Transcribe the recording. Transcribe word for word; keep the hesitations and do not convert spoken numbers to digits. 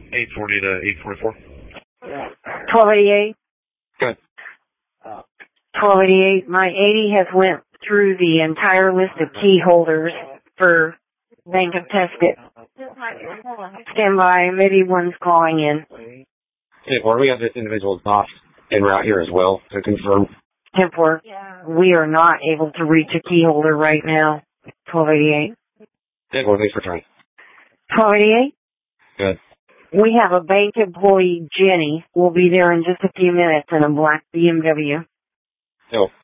eight forty to eight forty-four. twelve eighty-eight. Good. twelve eighty-eight. My eighty has went through the entire list of key holders for Bank of Tesket. Stand by. Maybe one's calling in. Okay, well, we have this individual's not en route here as well to confirm. Templar, we are not able to reach a key holder right now. twelve eighty-eight. Okay, well, thanks for trying. twelve eighty-eight? Good. We have a bank employee, Jenny, will be there in just a few minutes in a black B M W. Oh,